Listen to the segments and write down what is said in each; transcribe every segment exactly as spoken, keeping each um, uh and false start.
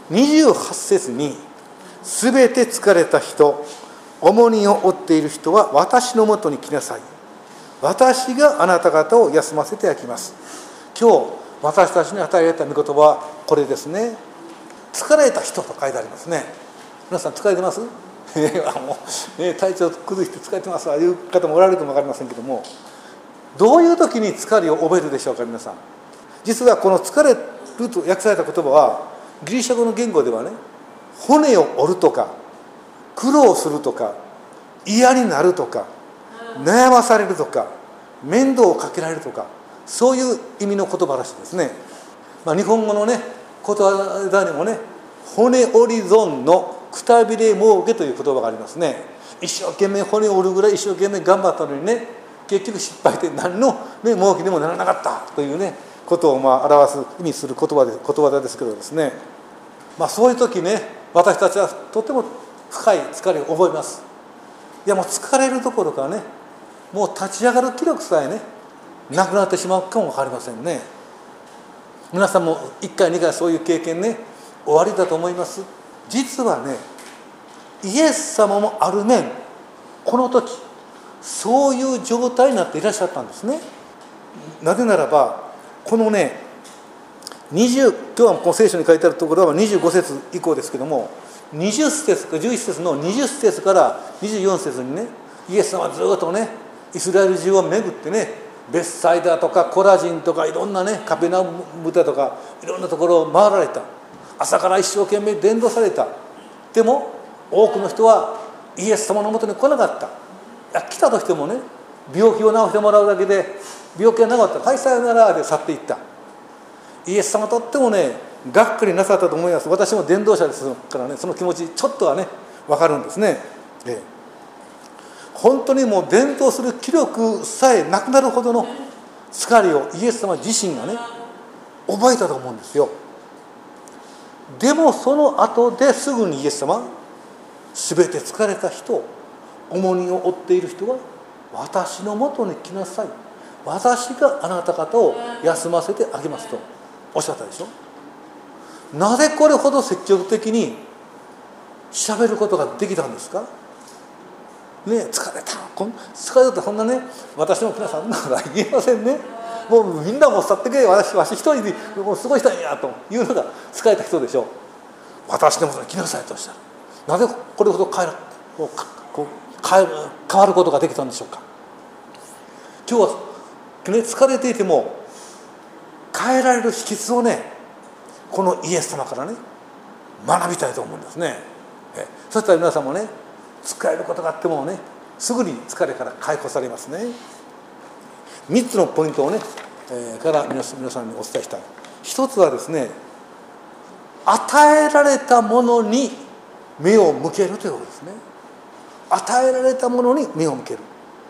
にじゅうはち節に、すべて疲れた人、重荷を負っている人は私のもとに来なさい。私があなた方を休ませて焼きます。今日私たちに与えられた御言葉はこれですね。疲れた人と書いてありますね。皆さん疲れてます？もう、ね、体調崩して疲れてますという方もおられるかも分かりませんけども、どういう時に疲れを覚えるでしょうか。皆さん、実はこの疲れると訳された言葉はギリシャ語の言語ではね、骨を折るとか苦労するとか嫌になるとか悩まされるとか面倒をかけられるとか、そういう意味の言葉らしいですね。まあ、日本語のねことわざにもね、骨折り損のくたびれ儲けという言葉がありますね。一生懸命骨を折るぐらい一生懸命頑張ったのにね、結局失敗で何の、ね、儲けにもならなかったというねことをまあ表す意味する言葉でことわざですけどですね、まあ、そういう時ね、私たちはとても深い疲れを覚えます。いやもう疲れるどころかね、もう立ち上がる気力さえねなくなってしまうかも分かりませんね。皆さんもいっかいにかいそういう経験ねおありだと思います。実はね、イエス様もある面この時そういう状態になっていらっしゃったんですね。なぜならばこのねにじゅう今日はこの聖書に書いてあるところはにじゅうご節以降ですけども、にじゅう節かじゅういち節のにじゅう節からにじゅうよん節にね、イエス様はずっとねイスラエル中を巡ってね、ベッサイダとかコラジンとかいろんなねカペナウムだとかいろんなところを回られた。朝から一生懸命伝道された。でも多くの人はイエス様のもとに来なかった。いや来たとしてもね、病気を治してもらうだけで病気が治った、はいさよならで去っていった。イエス様とってもねがっかりなさったと思います。私も伝道者ですからね、その気持ちちょっとはね分かるんですね。で本当にもう伝道する気力さえなくなるほどの疲れをイエス様自身がね覚えたと思うんですよ。でもその後ですぐにイエス様、すべて疲れた人、重荷を負っている人は私のもとに来なさい。私があなた方を休ませてあげますとおっしゃったでしょ。なぜこれほど積極的に喋ることができたんですかね。疲れた、疲れたってそんなね私も来なさんなら言えませんね。もうみんなも去ってけ、私わし一人でもう過ごしたんやというのが疲れた人でしょう。私のもとに来なさいとおっしゃる。なぜこれほど変えるこうこう変える変わることができたんでしょうか。今日は、ね、疲れていても変えられる秘訣をねこのイエス様からね学びたいと思うんですね。えそしたら皆さんもね疲れることがあってもねすぐに疲れから解放されますね。みっつのポイントをね、えー、から皆さんにお伝えしたい。一つはですね、与えられたものに目を向けるということですね。与えられたものに目を向ける。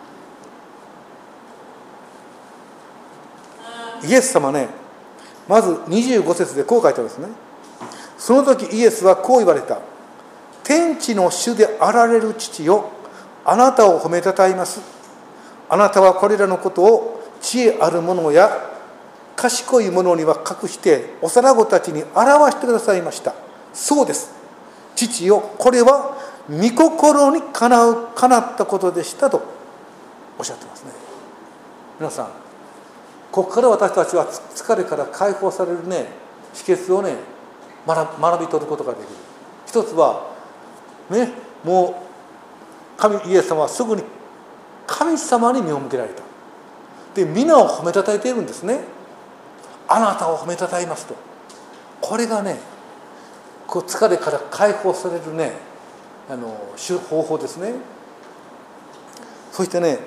イエス様ね、まずにじゅうご節でこう書いてあるんですね。その時イエスはこう言われた。天地の主であられる父よ、あなたを褒めたたえます。あなたはこれらのことを知恵ある者や賢い者には隠して幼子たちに表してくださいました。そうです。父よ、これは御心にかなうかなったことでしたとおっしゃってますね。皆さん、ここから私たちは疲れから解放されるね秘訣をね 学, 学び取ることができる。一つはね、もう神イエス様はすぐに神様に目を向けられた。で皆を褒めたたえているんですね。あなたを褒めたたえますと。これがねこう疲れから解放されるねあの方法ですね。そしてね、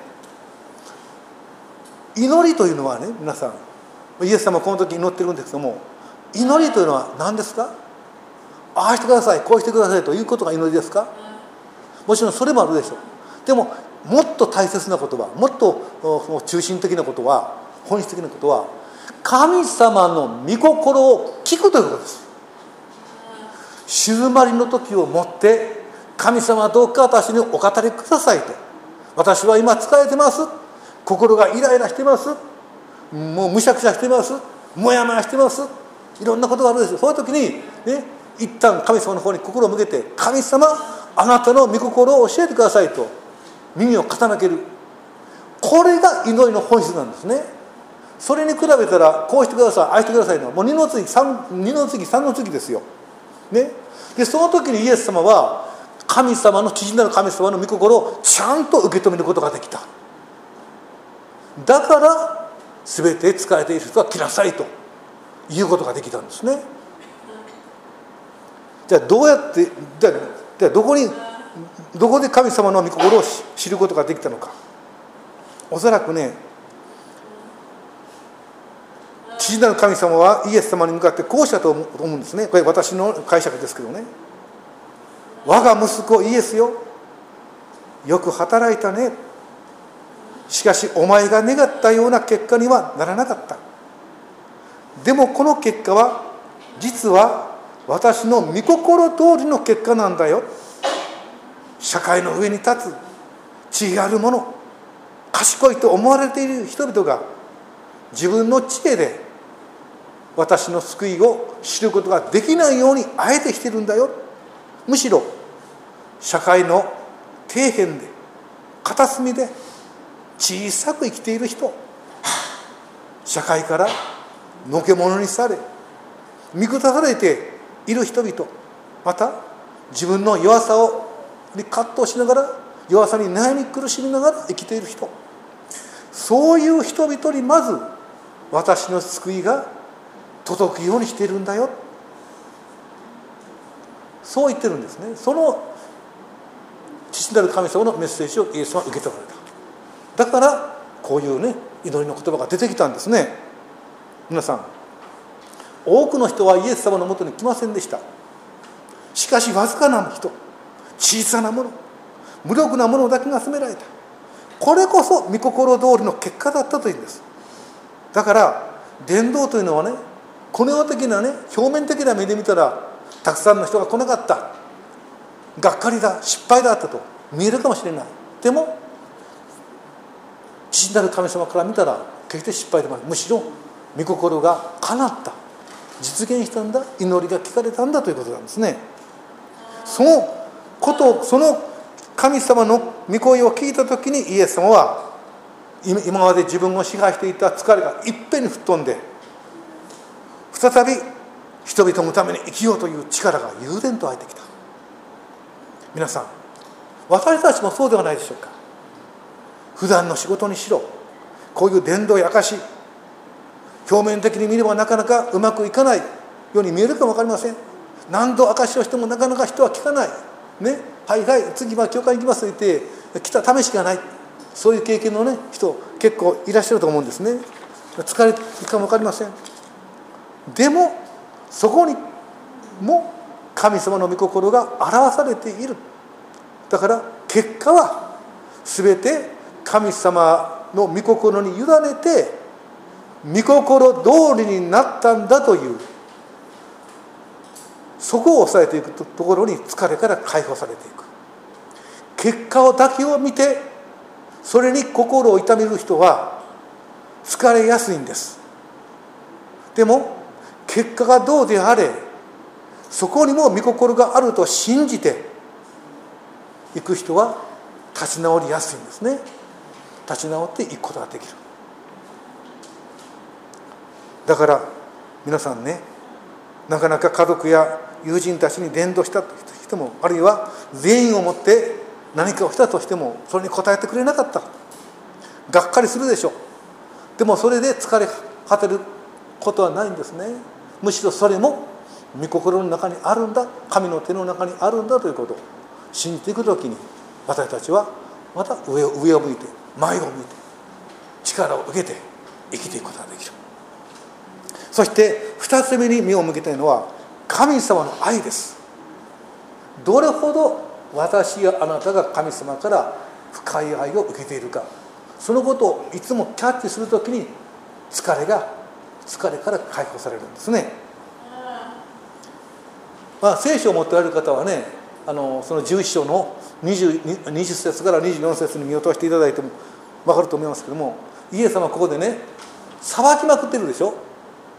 祈りというのはね、皆さんイエス様はこの時祈ってるんですけども、祈りというのは何ですか。ああしてください、こうしてくださいということが祈りですか。もちろんそれもあるでしょう。でももっと大切なことは、もっと中心的なことは、本質的なことは神様の御心を聞くということです。静まりの時をもって神様はどうか私にお語りくださいと。私は今疲れてます、心がイライラしてます、もうむしゃくしゃしてます、もやもやしてます、いろんなことがあるでしょう。そういう時に、ね、 一旦神様の方に心を向けて、神様あなたの御心を教えてくださいと耳を傾ける。これが祈りの本質なんですね。それに比べたらこうしてください、ああしてくださいのもう二の次三二の次三の次ですよ、ね、でその時にイエス様は神様の父なる神様の御心をちゃんと受け止めることができた。だから全て疲れている人は来なさいということができたんですね。じゃあどうやってじゃあじゃあどこにどこで神様の御心を知ることができたのか。おそらくね、父なる神様はイエス様に向かってこうしたと思うんですね。これ私の解釈ですけどね。我が息子イエスよ、よく働いたね。しかしお前が願ったような結果にはならなかった。でもこの結果は実は私の御心通りの結果なんだよ。社会の上に立つ地位ある者、賢いと思われている人々が自分の知恵で私の救いを知ることができないようにあえてしているんだよ。むしろ社会の底辺で片隅で小さく生きている人、社会からのけ者にされ見下されている人々、また自分の弱さをに葛藤しながら弱さに悩み苦しみながら生きている人、そういう人々にまず私の救いが届くようにしているんだよ、そう言ってるんですね。その父なる神様のメッセージをイエス様は受け取られた。だからこういうね祈りの言葉が出てきたんですね。皆さん、多くの人はイエス様のもとに来ませんでした。しかしわずかな人、小さなもの、無力なものだけが集められた。これこそ御心通りの結果だったというんです。だから伝道というのはね、この世的なね表面的な目で見たらたくさんの人が来なかった、がっかりだ、失敗だったと見えるかもしれない。でも父なる神様から見たら決して失敗でもない。むしろ御心が叶った、実現したんだ、祈りが聞かれたんだということなんですね。そのことその神様の御声を聞いた時にイエス様は今まで自分を支配していた疲れがいっぺんに吹っ飛んで、再び人々のために生きようという力が悠然と湧いてきた。皆さん、私たちもそうではないでしょうか。普段の仕事にしろ、こういう伝道や証し、表面的に見ればなかなかうまくいかないように見えるかも分かりません。何度証しをしてもなかなか人は聞かない、ね、はいはい次は教会に行きますと言って来た試しがない、そういう経験の、ね、人結構いらっしゃると思うんですね。疲れるかも分かりません。でもそこにも神様の御心が表されている。だから結果は全て神様の御心に委ねて御心通りになったんだという、そこを抑えていくところに疲れから解放されていく。結果をだけを見てそれに心を痛める人は疲れやすいんです。でも結果がどうであれ、そこにも御心があると信じていく人は立ち直りやすいんですね。立ち直っていくことができる。だから皆さんね、なかなか家族や友人たちに伝道したとしても、あるいは善意を持って何かをしたとしてもそれに応えてくれなかった、がっかりするでしょう。でもそれで疲れ果てることはないんですね。むしろそれも御心の中にあるんだ、神の手の中にあるんだということを信じていくときに、私たちはまた上を上を向いて前を向いて力を受けて生きていくことができる。そして二つ目に目を向けたいのは神様の愛です。どれほど私やあなたが神様から深い愛を受けているか、そのことをいつもキャッチするときに疲れが疲れから解放されるんですね。まあ、聖書を持っておられる方はね、あのそのじゅういっ章のにじゅう節からにじゅうよん節に見落としていただいても分かると思いますけども、イエス様はここでね裁きまくってるでしょ。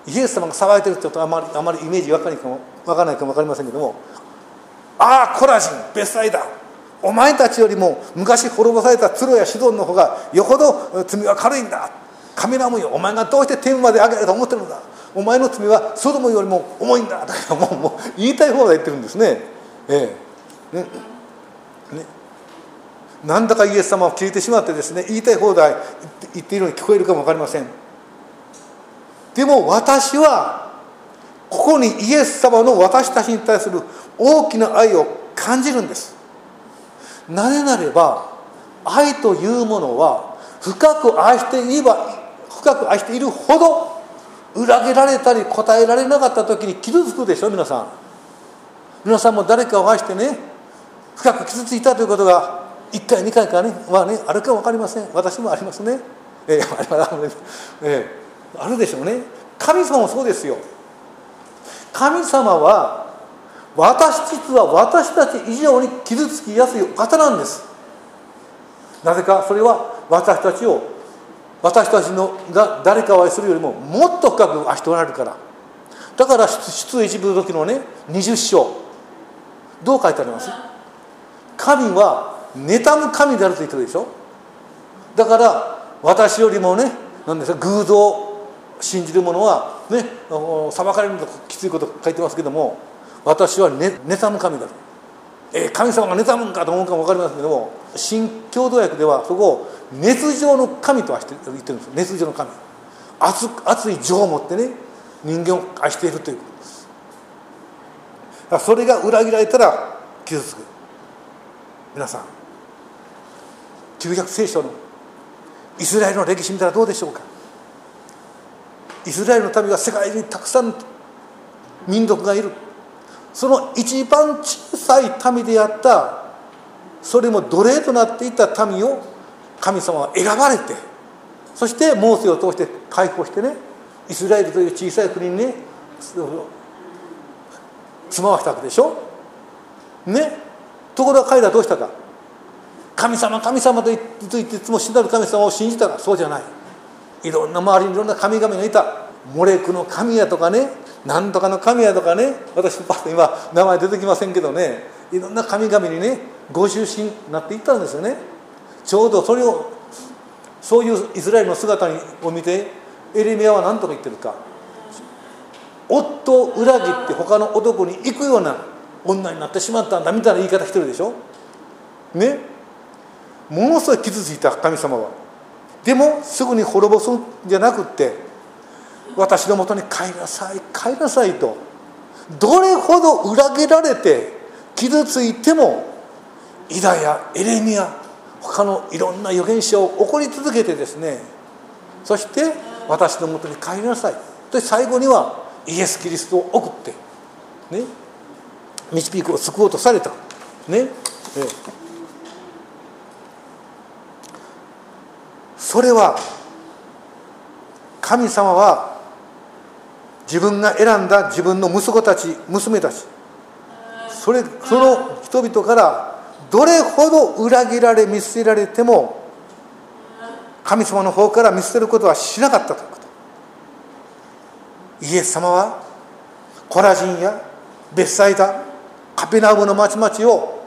イエス様が騒いでるってことはあまりあまりイメージわかないかもわからないかもわかりませんけども、ああコラジン、ベサイダ、お前たちよりも昔滅ぼされたツロやシドンの方がよほど罪は軽いんだ。カメラムよ、お前がどうして天まで上げられると思ってるのだ。お前の罪はソドムよりも重いんだ。だからもう、もう言いたい放題言ってるんですね。ええねね、なんだかイエス様を聞いてしまってですね、言いたい放題言っているように聞こえるかも分かりません。でも私はここにイエス様の私たちに対する大きな愛を感じるんです。なぜなれば愛というものは深く愛していれば深く愛しているほど裏切られたり答えられなかった時に傷つくでしょ。皆さん皆さんも誰かを愛してね深く傷ついたということがいっかいにかいかねはねあるかも分かりません。私もありますね。えー、えー、あるでしょうね。神様もそうですよ。神様は私実は私たち以上に傷つきやすいお方なんです。なぜかそれは私たちを私たちのが誰かを愛するよりももっと深く愛しておられるから。だから出エジプトの時のねにじゅっ章どう書いてあります？神は妬む神であると言ってるでしょ。だから私よりもね何ですか偶像を信じる者はね裁かれるのときついこと書いてますけども、私は、ね、妬む神だと、えー、神様が妬むんかと思うかも分かりますけども、新共同訳ではそこを熱情の神とは言ってるんです。熱情の神、熱熱い情を持ってね人間を愛しているということです。だからそれが裏切られたら傷つく。皆さん旧約聖書のイスラエルの歴史見たらどうでしょうか。イスラエルの民は世界中にたくさん民族がいる。その一番小さい民であった、それも奴隷となっていた民を神様は選ばれて、そしてモーセを通して解放してね、イスラエルという小さい国にね住まわしたわけでしょね。ところが彼らはどうしたか。神様神様と言っていつも死なる神様を信じたら、そうじゃない。いろんな周りにいろんな神々がいた。モレクの神やとかね、なんとかの神やとかね、私パッと今名前出てきませんけどね、いろんな神々にねご執心になっていったんですよね。ちょうどそれをそういうイスラエルの姿を見てエレミヤは何とか言ってるか。夫を裏切って他の男に行くような女になってしまったんだみたいな言い方してるでしょね。ものすごい傷ついた神様は。でもすぐに滅ぼすんじゃなくって、私のもとに帰りなさい帰りなさいと、どれほど裏切られて傷ついてもイダヤ、エレミヤ、他のいろんな預言者を怒り続けてですね、そして私のもとに帰りなさいと、最後にはイエス・キリストを送ってね導くを救おうとされたね。えそれは神様は自分が選んだ自分の息子たち娘たち、それその人々からどれほど裏切られ見捨てられても神様の方から見捨てることはしなかったということ。イエス様はコラジンやベッサイダ、カペナウムの町々を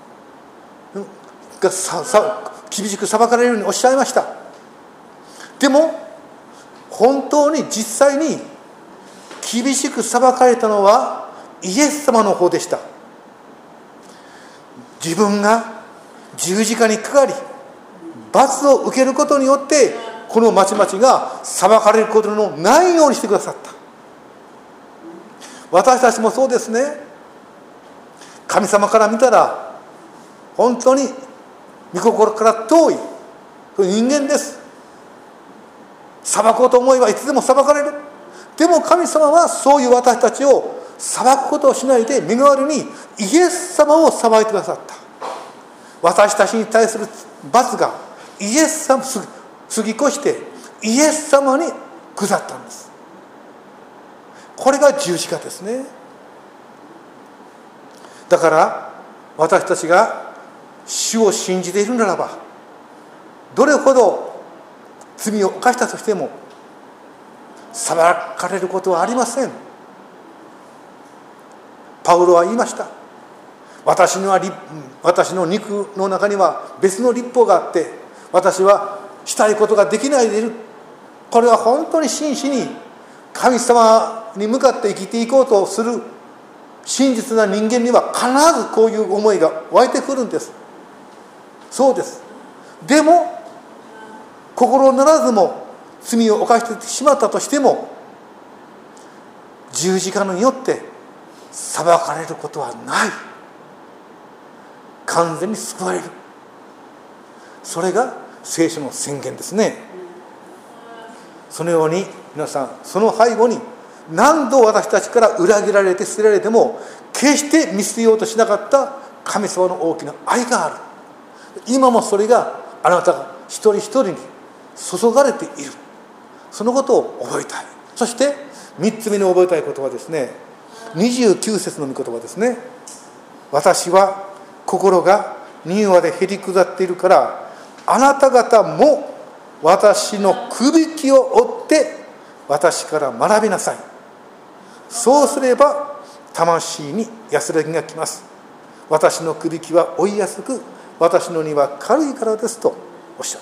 がささ厳しく裁かれるようにおっしゃいました。でも本当に実際に厳しく裁かれたのはイエス様の方でした。自分が十字架にかかり罰を受けることによってこの町々が裁かれることのないようにしてくださった。私たちもそうですね。神様から見たら本当に御心から遠い人間です。裁こうと思えばいつでも裁かれる。でも神様はそういう私たちを裁くことをしないで、身代わりにイエス様を裁いてくださった。私たちに対する罰がイエス様過ぎ越してイエス様に下ったんです。これが十字架ですね。だから私たちが主を信じているならば、どれほど罪を犯したとしても裁かれることはありません。パウロは言いました。私には私の肉の中には別の律法があって、私はしたいことができないでいる。これは本当に真摯に神様に向かって生きていこうとする真実な人間には必ずこういう思いが湧いてくるんです。そうです。でも心ならずも罪を犯してしまったとしても、十字架によって裁かれることはない。完全に救われる。それが聖書の宣言ですね。そのように皆さん、その背後に何度私たちから裏切られて捨てられても決して見捨てようとしなかった神様の大きな愛がある。今もそれがあなたが一人一人に注がれている。そのことを覚えたい。そして三つ目に覚えたいことはですね、にじゅうきゅう節の御言葉ですね。私は心が柔和でへりくだっているから、あなた方も私のくびきを追って私から学びなさい。そうすれば魂に安らぎがきます。私のくびきは追いやすく、私の荷は軽いからですとおっしゃった。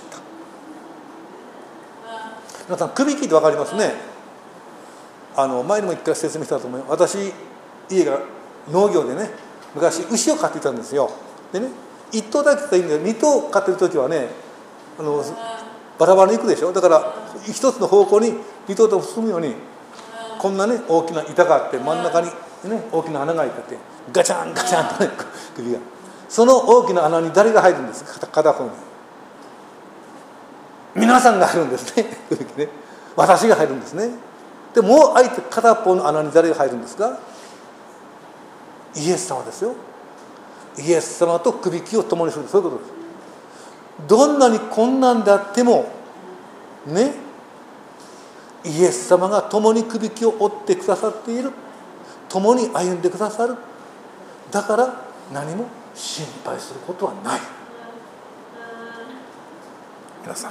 皆さん、くびきって分かりますね。あの前にも一回説明したと思います。私、家が農業でね、昔牛を飼っていたんですよ。でね、一頭だけだったらいいんだけど、二頭飼ってる時はね、あのバラバラに行くでしょ。だから一つの方向に二頭とも進むように、こんなね大きな板があって、真ん中にね大きな穴が開いてて、ガチャンガチャンとね首が、その大きな穴に誰が入るんですか。片方に皆さんが入るんですね。私が入るんですね。でもう相手片方の穴に誰が入るんですか。イエス様ですよ。イエス様とくびきを共にする、そういうことです。どんなに困難であってもね、イエス様が共にくびきを追ってくださっている。共に歩んでくださる。だから何も心配することはない。皆さん、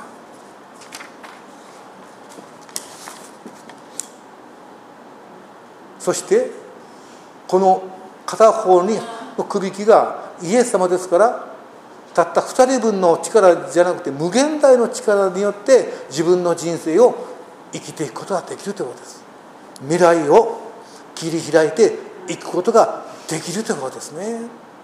そしてこの片方にのくびきがイエス様ですから、たったふたりぶんの力じゃなくて無限大の力によって自分の人生を生きていくことができるということです。未来を切り開いていくことができるということですね。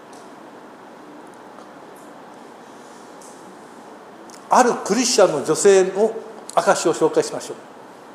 あるクリスチャンの女性の証を紹介しましょう。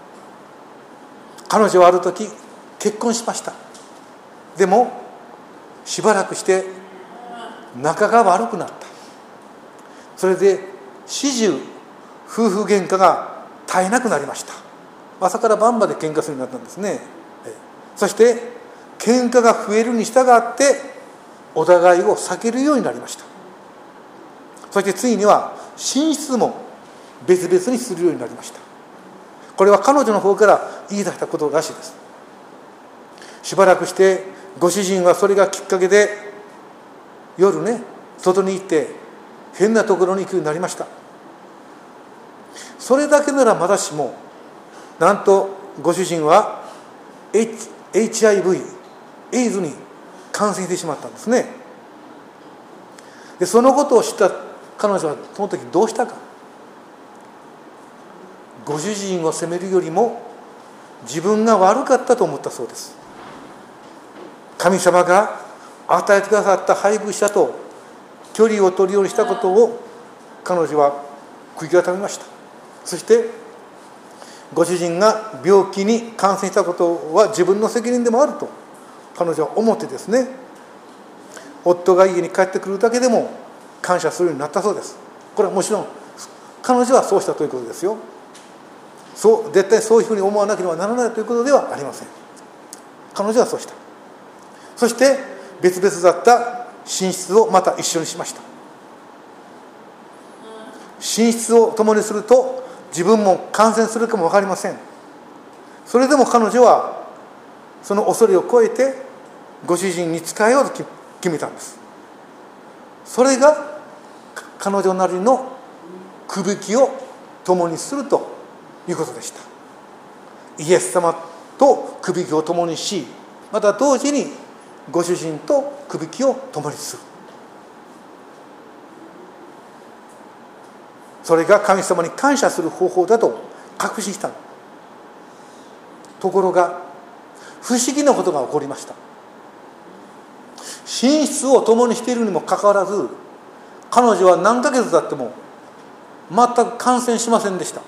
彼女はある時結婚しました。でもしばらくして仲が悪くなった。それで始終夫婦喧嘩が絶えなくなりました。朝から晩まで喧嘩するようになったんですね。そして喧嘩が増えるに従ってお互いを避けるようになりました。そしてついには寝室も別々にするようになりました。これは彼女の方から言い出したことらしいです。しばらくしてご主人はそれがきっかけで夜ね、外に行って変なところに行くようになりました。それだけならまだしも、なんとご主人は エイチアイブイ エイズに感染してしまったんですね。でそのことを知った彼女はその時どうしたか。ご主人を責めるよりも自分が悪かったと思ったそうです。神様が与えてくださった配偶者と距離を取るようにしたことを彼女は悔い改めました。そしてご主人が病気に感染したことは自分の責任でもあると彼女は思ってですね、夫が家に帰ってくるだけでも感謝するようになったそうです。これはもちろん彼女はそうしたということですよ。そう絶対そういうふうに思わなければならないということではありません。彼女はそうした。そして別々だった寝室をまた一緒にしました。寝室を共にすると自分も感染するかも分かりません。それでも彼女はその恐れを超えてご主人に仕えようと決めたんです。それが彼女なりのくびきを共にするということでした。 イエス様とくびきを共にし、また同時にご主人とくびきを共にする。それが神様に感謝する方法だと確信した。ところが不思議なことが起こりました。寝室を共にしているにもかかわらず、彼女は何ヶ月経っても全く感染しませんでした。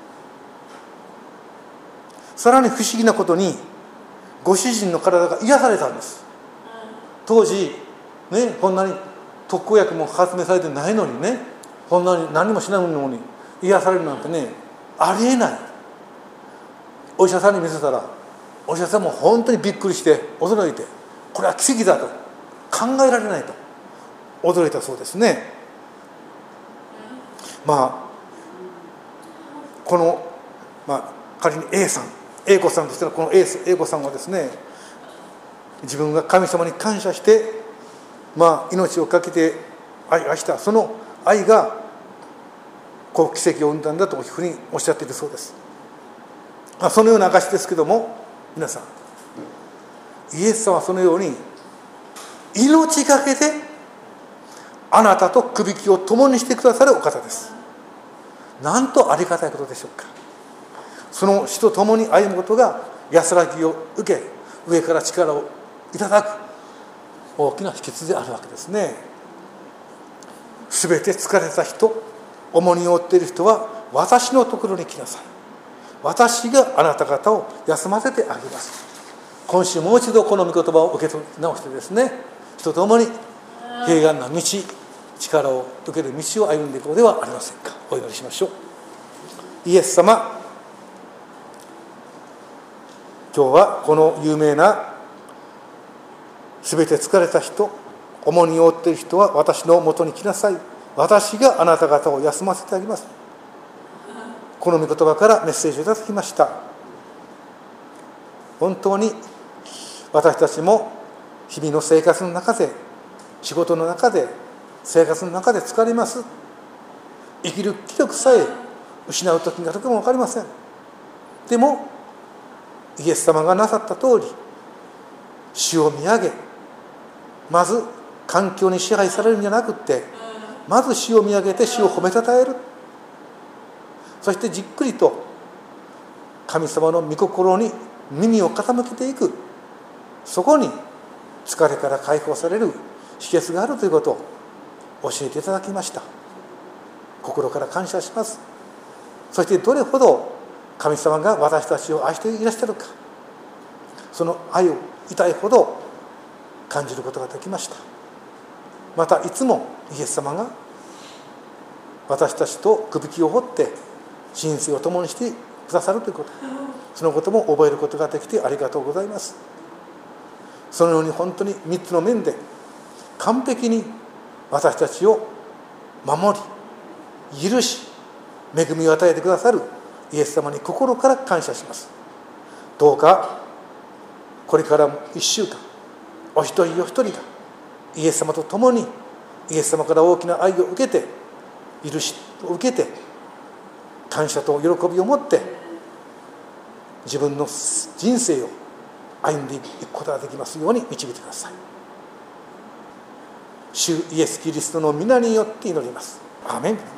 さらに不思議なことに、ご主人の体が癒されたんです。当時ね、こんなに特効薬も発明されてないのにね、こんなに何もしないのに癒されるなんてね、ありえない。お医者さんに見せたら、お医者さんも本当にびっくりして驚いて、これは奇跡だと、考えられないと驚いたそうですね。まあこの、まあ、仮に A さん、A 子さんとしたら、この A, A 子さんはですね、自分が神様に感謝して、まあ、命を懸けて愛したその愛がこう奇跡を生んだんだというふうにおっしゃっているそうです。まあ、そのような証ですけども、皆さん、イエス様はそのように命がけであなたとくびきを共にしてくださるお方です。なんとありがたいことでしょうか。その死と共に歩むことが安らぎを受け、上から力をいただく大きな秘訣であるわけですね。すべて疲れた人、重荷を負っている人は私のところに来なさい。私があなた方を休ませてあげます。今週もう一度この御言葉を受け取り直してですね、人と共に平安な道、力を受ける道を歩んでいこうではありませんか。お祈りしましょう。イエス様、今日はこの有名なすべて疲れた人、重荷を負っている人は私のもとに来なさい。私があなた方を休ませてあげます。この御言葉からメッセージをいただきました。本当に私たちも日々の生活の中で、仕事の中で、生活の中で疲れます。生きる気力さえ失う時がとても分かりません。でもイエス様がなさった通り、主を見上げ、まず環境に支配されるんじゃなくって、まず主を見上げて主を褒めたたえる。そしてじっくりと神様の御心に耳を傾けていく。そこに疲れから解放される秘訣があるということを教えていただきました。心から感謝します。そしてどれほど神様が私たちを愛していらっしゃるか、その愛を痛いほど感じることができました。またいつもイエス様が私たちとくびきを掘って人生を共にしてくださるということ、そのことも覚えることができてありがとうございます。そのように本当にみっつの面で完璧に私たちを守り、許し、恵みを与えてくださるイエス様に心から感謝します。どうかこれからもいっしゅうかん、お一人お一人がイエス様と共にイエス様から大きな愛を受けて、許しを受けて、感謝と喜びを持って自分の人生を歩んでいくことができますように導いてください。主イエス・キリストの皆によって祈ります。アーメン。